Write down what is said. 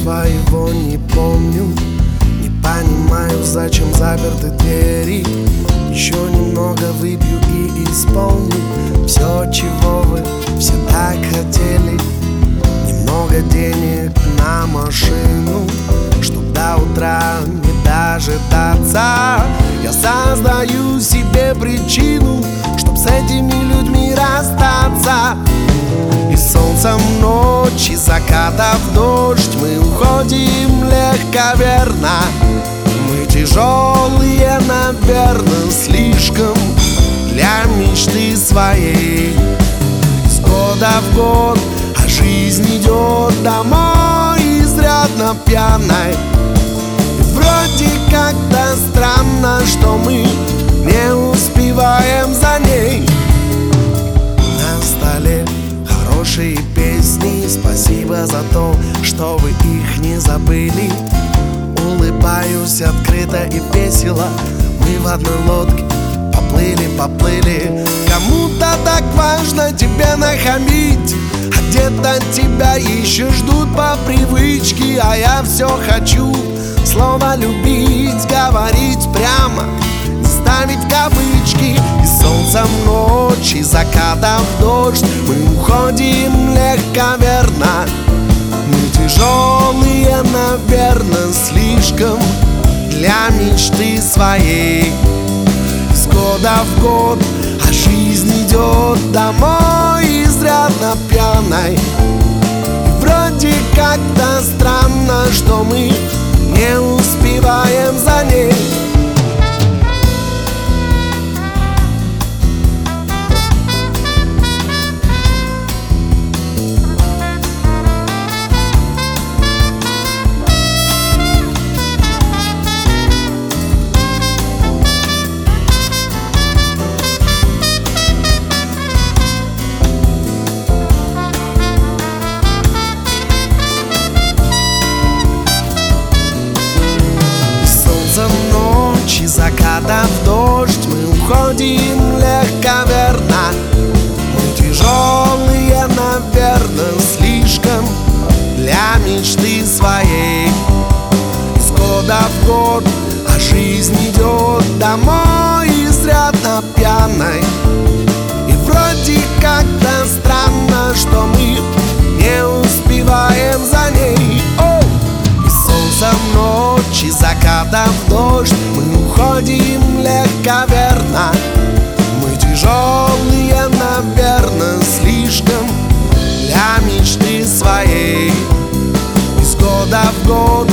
своего не помню. Не понимаю, зачем заперты двери. Еще немного выпью и исполню все, чего вы все так хотели. Немного денег на машину, чтоб до утра не дожидаться. Я создаю себе причину, чтоб с этими людьми расстаться. И солнцем ночь, и заката в дождь мы уходим легковерно. Мы тяжелые, наверно, слишком для мечты своей. Из года в год, а жизнь идет домой изрядно пьяной. И вроде как-то странно, что мы не успеваем за ней. На столе хорошие песни, спасибо за то, что вы их не забыли. Улыбаюсь открыто и весело, мы в одной лодке поплыли. Кому-то так важно тебе нахамить, а где-то тебя еще ждут по привычке. А я все хочу слово любить, говорить прямо, не ставить кавычки. И солнцем ночь, и закатом дождь мы уходим легковерно. Мы тяжелые, наверно, слишком для мечты своей. Из года в год, а жизнь идет домой изрядно пьяной. И вроде как-то странно, что мы не успеваем за ней. И заката в дождь мы уходим легковерно. Мы тяжелые, наверно, слишком для мечты своей. Из года в год, а жизнь идет домой изрядно пьяной. И вроде как-то странно, что мы не успеваем за ней. И солнцем ночь, и закатом дождь мы уходим легковерно. Мы тяжелые, наверно, слишком для мечты своей. Из года в год,